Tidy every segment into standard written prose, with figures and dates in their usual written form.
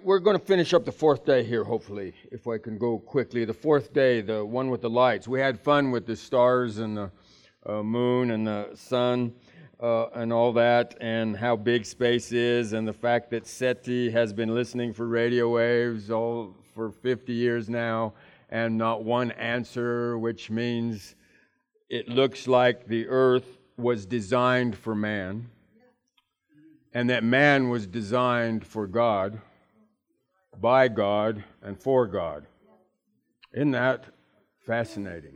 we're going to finish up the fourth day here, hopefully, if I can go quickly. The fourth day, the one with the lights. We had fun with the stars and the moon and the sun and all that, and how big space is, and the fact that SETI has been listening for radio waves all for 50 years now, and not one answer, which means it looks like the earth was designed for man, and that man was designed for God, by God, and for God. Isn't that fascinating?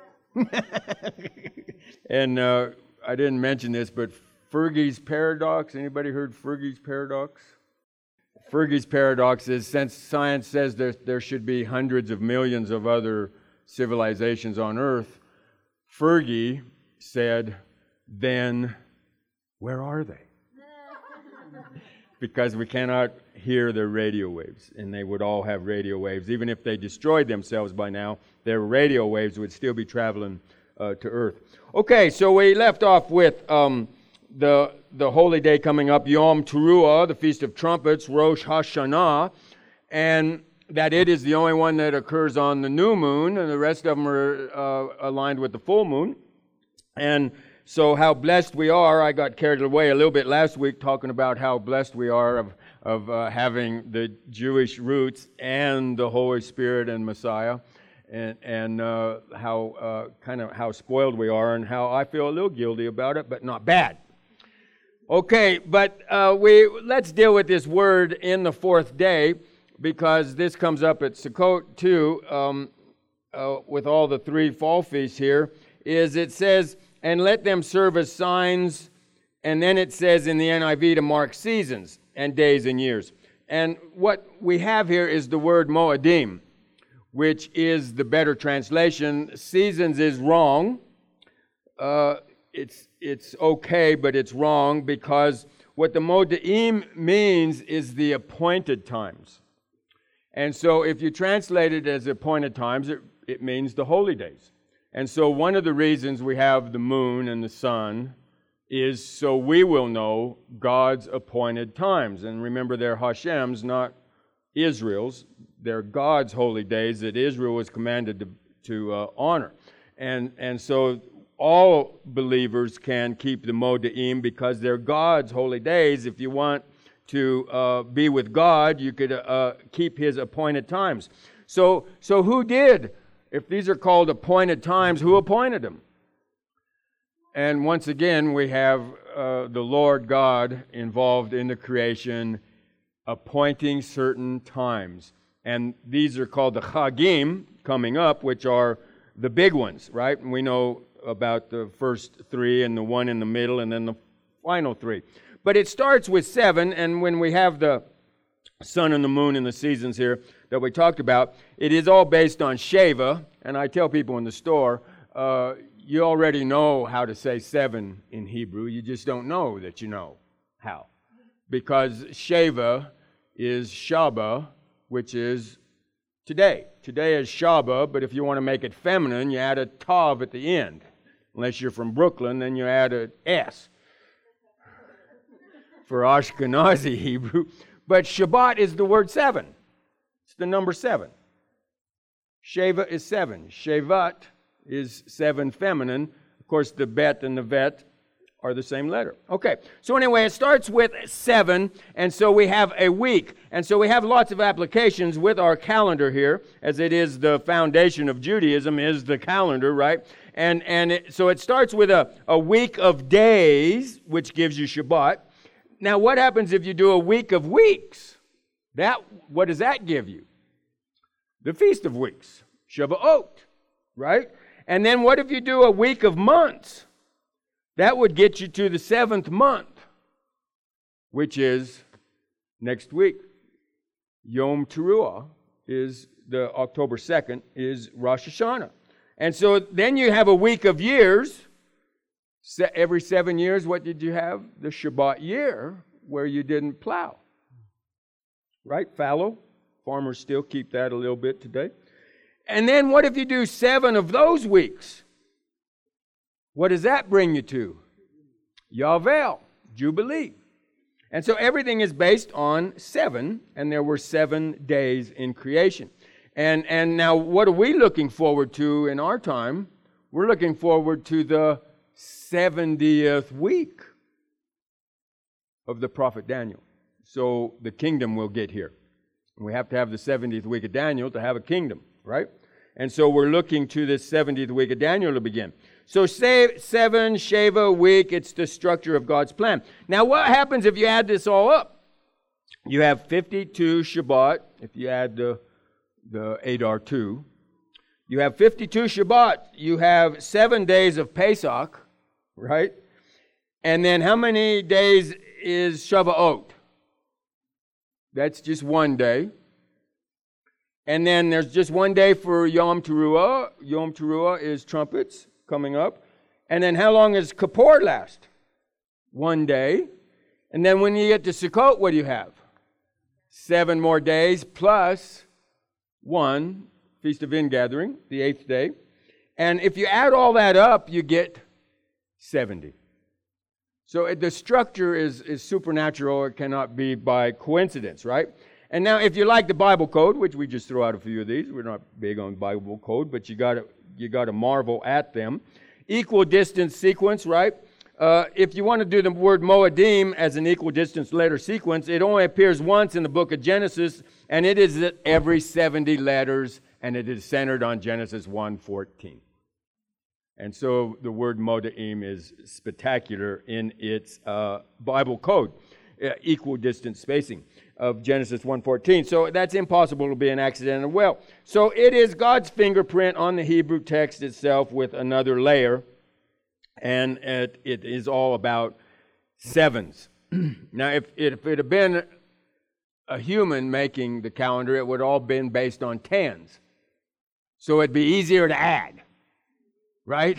And I didn't mention this, but Fergi's paradox. Anybody heard Fergi's paradox? Fergi's paradox is, since science says there should be hundreds of millions of other civilizations on Earth, Fergie said, then where are they? Because we cannot hear their radio waves, and they would all have radio waves. Even if they destroyed themselves by now, their radio waves would still be traveling to Earth. Okay, so we left off with the holy day coming up, Yom Teruah, the Feast of Trumpets, Rosh Hashanah, and that it is the only one that occurs on the new moon, and the rest of them are aligned with the full moon. And so how blessed we are. I got carried away a little bit last week talking about how blessed we are of having the Jewish roots and the Holy Spirit and Messiah, and how spoiled we are, and how I feel a little guilty about it, but not bad. Okay, but let's deal with this word in the fourth day, because this comes up at Sukkot too, with all the three fall feasts here. It says, and let them serve as signs, and then it says in the NIV to mark seasons and days and years. And what we have here is the word Moedim, which is the better translation. Seasons is wrong. It's okay, but it's wrong, because what the Moedim means is the appointed times. And so if you translate it as appointed times, it means the holy days. And so one of the reasons we have the moon and the sun is so we will know God's appointed times. And remember, they're Hashem's, not Israel's. They're God's holy days that Israel was commanded to honor. And so all believers can keep the Moedim because they're God's holy days. If you want to be with God, you could keep His appointed times. So who did? If these are called appointed times, who appointed them? And once again, we have the Lord God involved in the creation, appointing certain times. And these are called the Chagim coming up, which are the big ones, right? And we know about the first three and the one in the middle and then the final three. But it starts with 7, and when we have the sun and the moon and the seasons here that we talked about, it is all based on Sheva. And I tell people in the store, you already know how to say 7 in Hebrew. You just don't know that you know how. Because Sheva is Shaba, which is today. Today is Shaba, but if you want to make it feminine, you add a tav at the end. Unless you're from Brooklyn, then you add an S for Ashkenazi Hebrew. But Shabbat is the word 7. It's the number 7. Sheva is 7. Shevat is 7 feminine. Of course, the bet and the vet are the same letter. Okay, so anyway, it starts with 7, and so we have a week. And so we have lots of applications with our calendar here, as it is the foundation of Judaism, is the calendar, right? So it starts with a week of days, which gives you Shabbat. Now, what happens if you do a week of weeks? What does that give you? The Feast of Weeks, Shavuot, right? And then what if you do a week of months? That would get you to the 7th month, which is next week. Yom Teruah is the October 2nd, is Rosh Hashanah. And so then you have a week of years. Every 7 years, what did you have? The Shabbat year, where you didn't plow. Right? Fallow. Farmers still keep that a little bit today. And then what if you do 7 of those weeks? What does that bring you to? Yavel, Jubilee. And so everything is based on 7, and there were 7 days in creation. And now what are we looking forward to in our time? We're looking forward to the 70th week of the prophet Daniel. So the kingdom will get here. We have to have the 70th week of Daniel to have a kingdom, right? And so we're looking to this 70th week of Daniel to begin. So 7 Sheva week, it's the structure of God's plan. Now what happens if you add this all up? You have 52 Shabbat, if you add the Adar 2. You have 52 Shabbat. You have 7 days of Pesach, right? And then how many days is Shavuot? That's just 1 day. And then there's just 1 day for Yom Teruah. Yom Teruah is trumpets coming up. And then how long does Kippur last? 1 day. And then when you get to Sukkot, what do you have? 7 more days plus 1, Feast of Ingathering, the 8th day. And if you add all that up, you get 70. So the structure is supernatural. It cannot be by coincidence, right? And now if you like the Bible code, which we just throw out a few of these, we're not big on Bible code, but you got to marvel at them. Equal distance sequence, right? If you want to do the word Moedim as an equal distance letter sequence, it only appears once in the book of Genesis, and it is at every 70 letters, and it is centered on Genesis 1:14. And so the word Moedim is spectacular in its Bible code, equal distance spacing of Genesis 1:14. So that's impossible to be an accidental well. So it is God's fingerprint on the Hebrew text itself with another layer, and it is all about 7s. Now, if it had been a human making the calendar, it would all been based on 10s. So it'd be easier to add, right?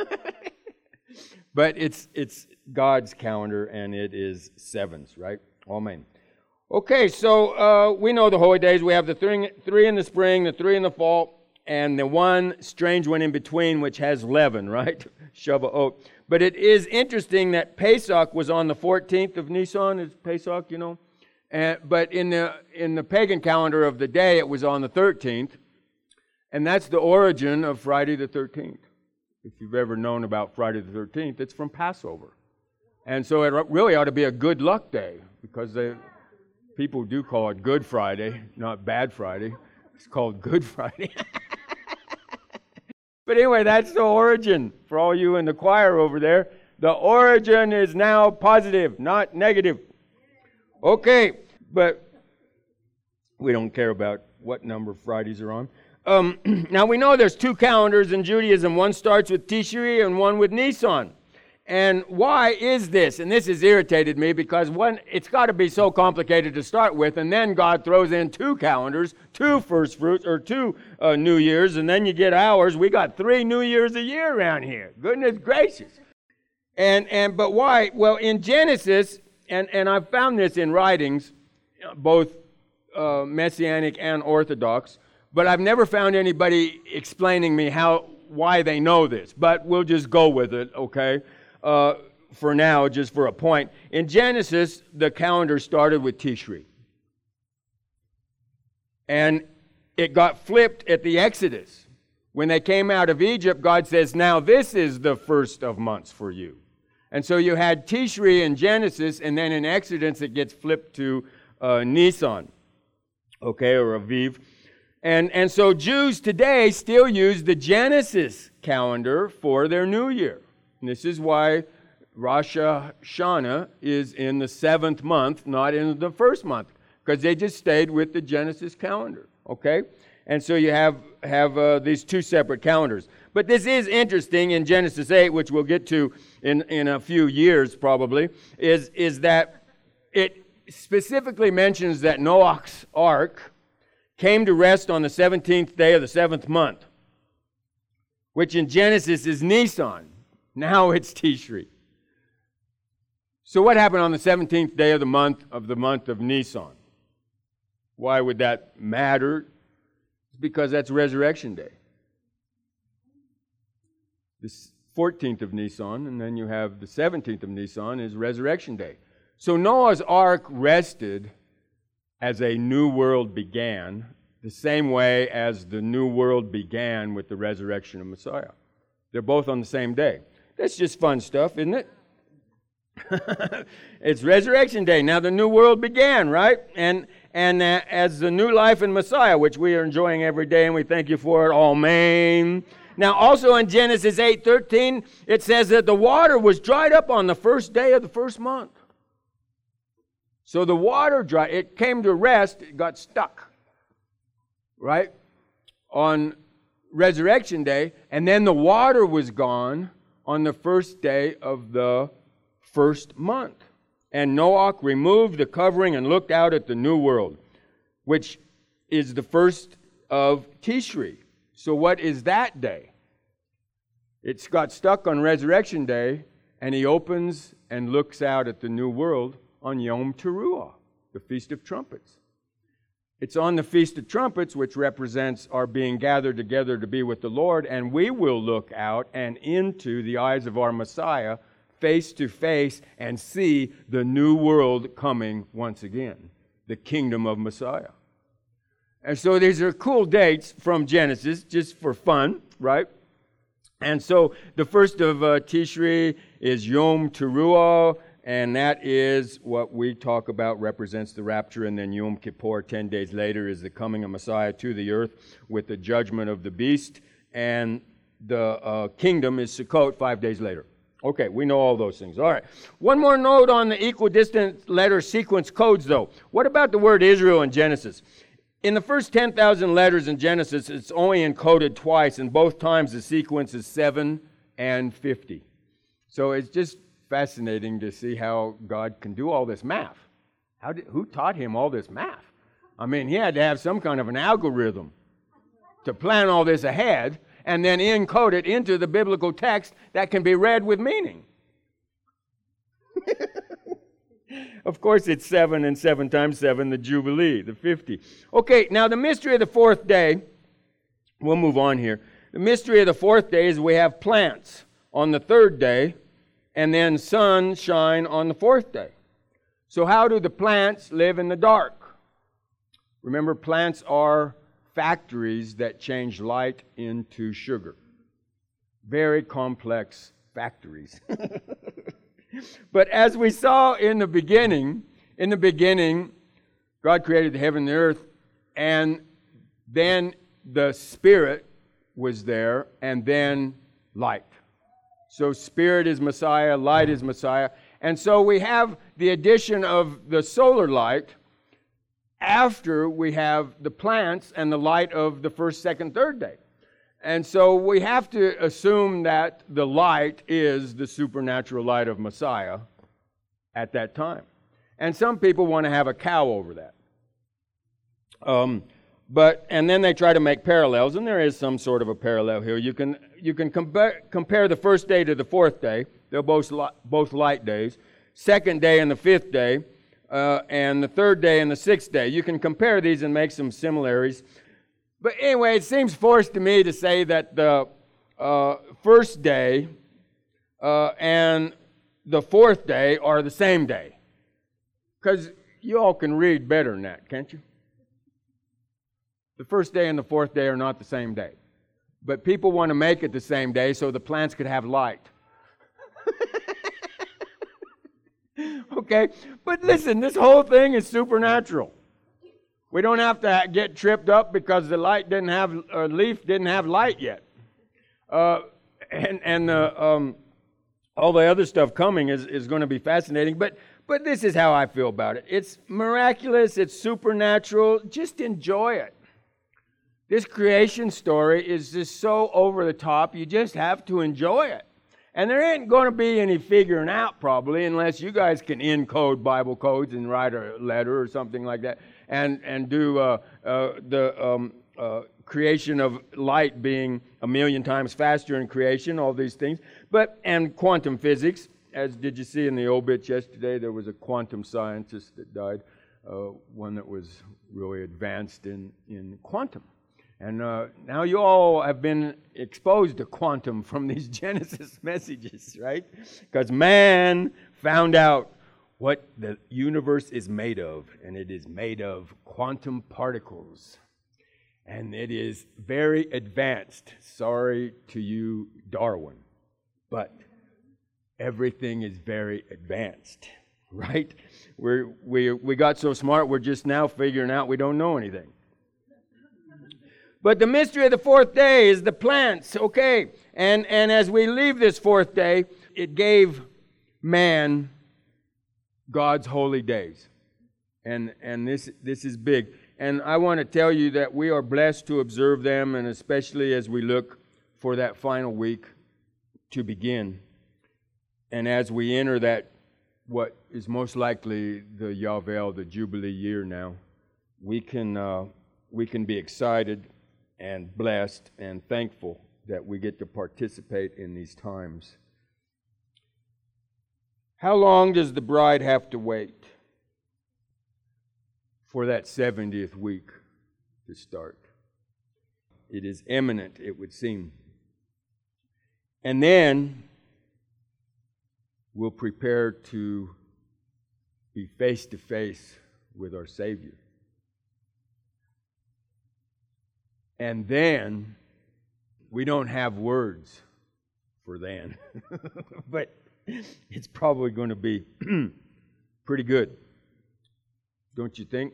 But it's God's calendar, and it is 7s, right? Amen. Okay, so we know the holy days. We have the 3 in the spring, the 3 in the fall, and the one strange one in between, which has leaven, right? Shavuot. But it is interesting that Pesach was on the 14th of Nisan. Is Pesach, you know? But in the pagan calendar of the day, it was on the 13th. And that's the origin of Friday the 13th. If you've ever known about Friday the 13th, it's from Passover. And so it really ought to be a good luck day, because people do call it Good Friday, not Bad Friday. It's called Good Friday. But anyway, that's the origin for all you in the choir over there. The origin is now positive, not negative. Okay, but we don't care about what number Fridays are on. Now we know there's 2 calendars in Judaism. One starts with Tishri and one with Nisan. And why is this? And this has irritated me, because it's got to be so complicated to start with, and then God throws in 2 calendars, 2 first fruits, or 2 New Years, and then you get ours. We got 3 New Years a year around here. Goodness gracious. But why? Well, in Genesis, and I've found this in writings, both Messianic and Orthodox, but I've never found anybody explaining me why they know this. But we'll just go with it, okay? For now, just for a point. In Genesis, the calendar started with Tishri. And it got flipped at the Exodus. When they came out of Egypt, God says, now this is the first of months for you. And so you had Tishri in Genesis, and then in Exodus it gets flipped to Nisan, okay, or Aviv. And so Jews today still use the Genesis calendar for their New Year. And this is why Rosh Hashanah is in the 7th month, not in the 1st month, because they just stayed with the Genesis calendar, okay? And so you have these 2 separate calendars. But this is interesting in Genesis 8, which we'll get to in a few years probably, is that it specifically mentions that Noah's ark came to rest on the 17th day of the 7th month, which in Genesis is Nisan. Now it's Tishri. So what happened on the 17th day of the month of Nisan? Why would that matter? It's because that's Resurrection Day. The 14th of Nisan, and then you have the 17th of Nisan is Resurrection Day. So Noah's ark rested as a new world began, the same way as the new world began with the resurrection of Messiah. They're both on the same day. That's just fun stuff, isn't it? It's Resurrection Day. Now the new world began, right? And as the new life in Messiah, which we are enjoying every day, and we thank you for it. Amen. Now also in Genesis 8:13, it says that the water was dried up on the first day of the first month. So the water dried, it came to rest, it got stuck, right, on Resurrection Day, and then the water was gone on the first day of the first month. And Noah removed the covering and looked out at the new world, which is the first of Tishri. So what is that day? It's got stuck on Resurrection Day, and he opens and looks out at the new world on Yom Teruah, the Feast of Trumpets. It's on the Feast of Trumpets, which represents our being gathered together to be with the Lord, and we will look out and into the eyes of our Messiah face to face and see the new world coming once again, the kingdom of Messiah. And so these are cool dates from Genesis, just for fun, right? And so the first of Tishri is Yom Teruah, and that is what we talk about, represents the rapture. And then Yom Kippur, 10 days later, is the coming of Messiah to the earth with the judgment of the beast. And the kingdom is Sukkot 5 days later. Okay, we know all those things. All right. One more note on the equidistant letter sequence codes, though. What about the word Israel in Genesis? In the first 10,000 letters in Genesis, it's only encoded twice, and both times the sequence is 7 and 50. So it's just fascinating to see how God can do all this math. Who taught him all this math? I mean, he had to have some kind of an algorithm to plan all this ahead and then encode it into the biblical text that can be read with meaning. Of course, it's 7 and 7 times 7, the Jubilee, the 50. Okay, now the mystery of the fourth day, we'll move on here. The mystery of the fourth day is we have plants on the third day, and then sunshine on the fourth day. So how do the plants live in the dark? Remember, plants are factories that change light into sugar. Very complex factories. But as we saw in the beginning, God created the heaven and the earth, and then the Spirit was there, and then light. So Spirit is Messiah, light is Messiah. And so we have the addition of the solar light after we have the plants and the light of the first, second, third day. And so we have to assume that the light is the supernatural light of Messiah at that time. And some people want to have a cow over that. And then they try to make parallels, and there is some sort of a parallel here. You can compare the first day to the fourth day. They're both light days. Second day and the fifth day, and the third day and the sixth day. You can compare these and make some similarities. But anyway, it seems forced to me to say that the first day and the fourth day are the same day. Because you all can read better than that, can't you? The first day and the fourth day are not the same day. But people want to make it the same day so the plants could have light. Okay? But listen, this whole thing is supernatural. We don't have to get tripped up because the leaf didn't have light yet. And all the other stuff coming is going to be fascinating. But this is how I feel about it. It's miraculous. It's supernatural. Just enjoy it. This creation story is just so over the top, you just have to enjoy it. And there ain't going to be any figuring out probably unless you guys can encode Bible codes and write a letter or something like that and do the creation of light being 1,000,000 times faster in creation, all these things. And quantum physics, as did you see in the obit yesterday, there was a quantum scientist that died, one that was really advanced in quantum. And now you all have been exposed to quantum from these Genesis messages, right? Because man found out what the universe is made of, and it is made of quantum particles. And it is very advanced. Sorry to you, Darwin, but everything is very advanced, right? We got so smart, we're just now figuring out we don't know anything. But the mystery of the fourth day is the plants, okay? And as we leave this fourth day, it gave man God's holy days. And this is big. And I want to tell you that we are blessed to observe them, and especially as we look for that final week to begin. And as we enter that, what is most likely the Yovel, the Jubilee year now, we can be excited and blessed and thankful that we get to participate in these times. How long does the bride have to wait for that 70th week to start? It is imminent, it would seem. And then we'll prepare to be face to face with our Savior. And then we don't have words for then, but it's probably going to be pretty good. Don't you think?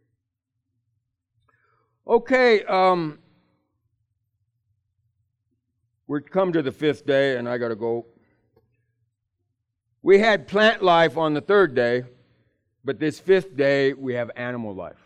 Okay, we're come to the fifth day, and I got to go. We had plant life on the third day, but this fifth day we have animal life.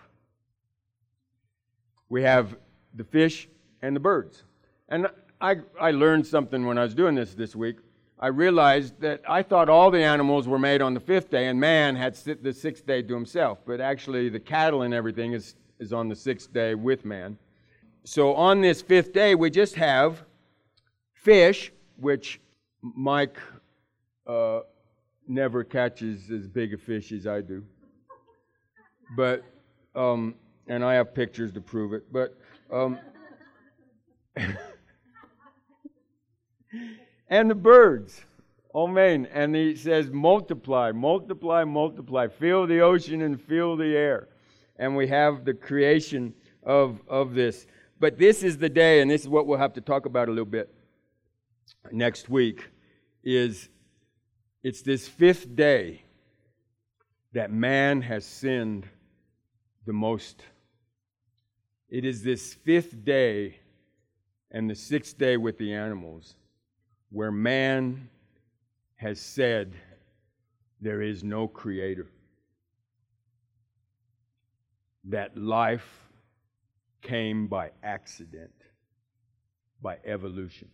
We have the fish and the birds. And I learned something when I was doing this week. I realized that I thought all the animals were made on the fifth day, and man had the sixth day to himself. But actually, the cattle and everything is on the sixth day with man. So on this fifth day, we just have fish, which Mike never catches as big a fish as I do. But, and I have pictures to prove it. But, and the birds. Amen. And he says, multiply, multiply, multiply. Fill the ocean and fill the air. And we have the creation of this. But this is the day, and this is what we'll have to talk about a little bit next week, is it's this fifth day that man has sinned the most. It is this fifth day and the sixth day with the animals where man has said there is no creator. That life came by accident, by evolution.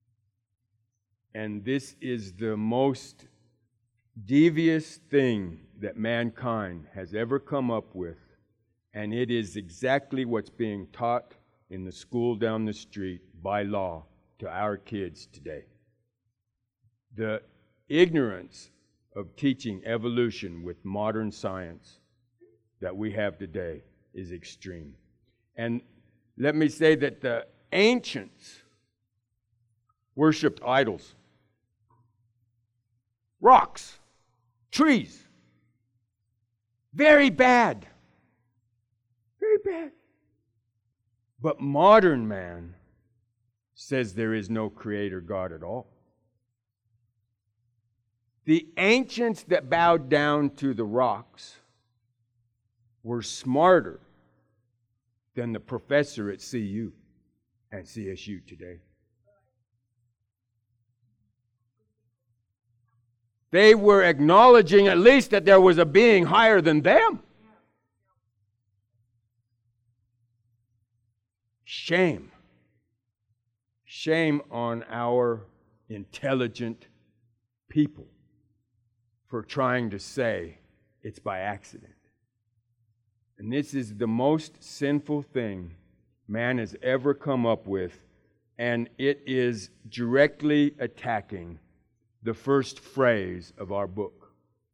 And this is the most devious thing that mankind has ever come up with. And it is exactly what's being taught in the school down the street by law to our kids today. The ignorance of teaching evolution with modern science that we have today is extreme. And let me say that the ancients worshipped idols, rocks, trees. Very bad. Very bad. But modern man says there is no creator God at all. The ancients that bowed down to the rocks were smarter than the professor at CU and CSU today. They were acknowledging at least that there was a being higher than them. Shame. Shame on our intelligent people for trying to say it's by accident. And this is the most sinful thing man has ever come up with, and it is directly attacking the first phrase of our book.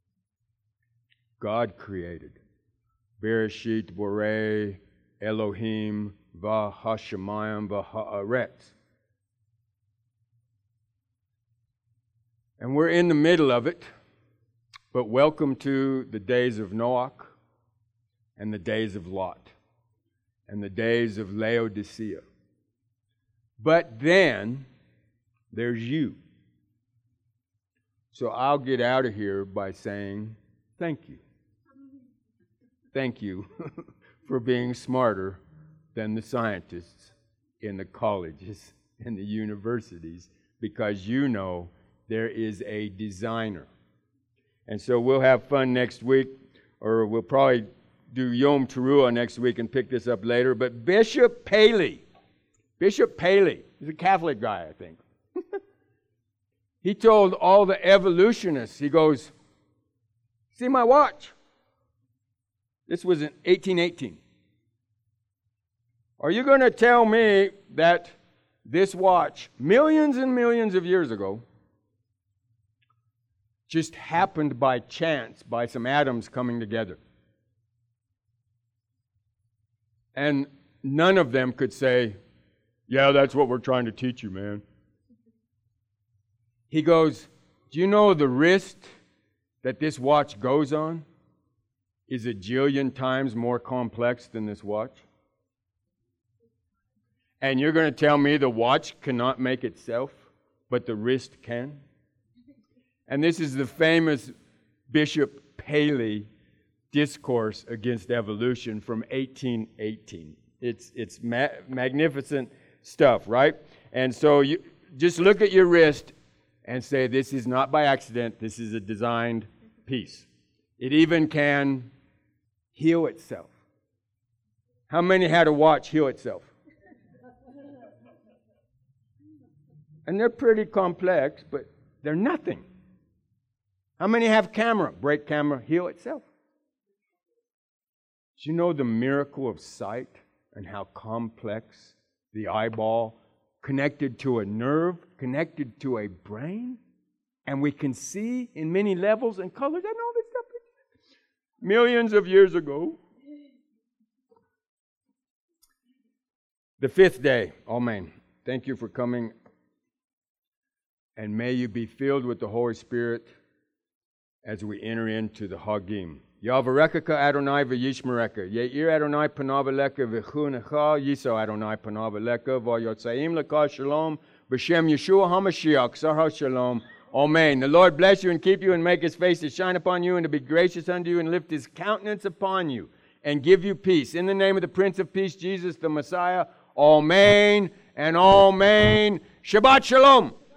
God created. Bereshit borei Elohim v'hashamayim v'haaretz. And we're in the middle of it. But welcome to the days of Noah and the days of Lot and the days of Laodicea. But then there's you. So I'll get out of here by saying thank you. Thank you for being smarter than the scientists in the colleges and the universities, because you know there is a designer. And so we'll have fun next week, or we'll probably do Yom Teruah next week and pick this up later. But Bishop Paley, he's a Catholic guy, I think. He told all the evolutionists, he goes, see my watch? This was in 1818. Are you going to tell me that this watch, millions and millions of years ago, just happened by chance, by some atoms coming together? And none of them could say, yeah, that's what we're trying to teach you, man. He goes, do you know the wrist that this watch goes on is a jillion times more complex than this watch? And you're going to tell me the watch cannot make itself, but the wrist can? And this is the famous Bishop Paley discourse against evolution from 1818. It's magnificent stuff, right? And so you just look at your wrist and say, this is not by accident, this is a designed piece. It even can heal itself. How many had a watch heal itself? And they're pretty complex, but they're nothing. How many have camera? Break camera, heal itself. Do you know the miracle of sight and how complex the eyeball, connected to a nerve, connected to a brain, and we can see in many levels and colors and all this stuff millions of years ago? The fifth day, amen. Thank you for coming. And may you be filled with the Holy Spirit as we enter into the Hagim. Yavarekaka Adonai v'yishmereka. Ye'ir Adonai panav eleka v'chunecha. Yiso Adonai panav eleka v'yotzaim leka shalom. B'shem Yeshua HaMashiach. Sarha shalom. Amen. The Lord bless you and keep you and make His face to shine upon you and to be gracious unto you and lift His countenance upon you and give you peace. In the name of the Prince of Peace, Jesus the Messiah. Amen and amen. Shabbat shalom.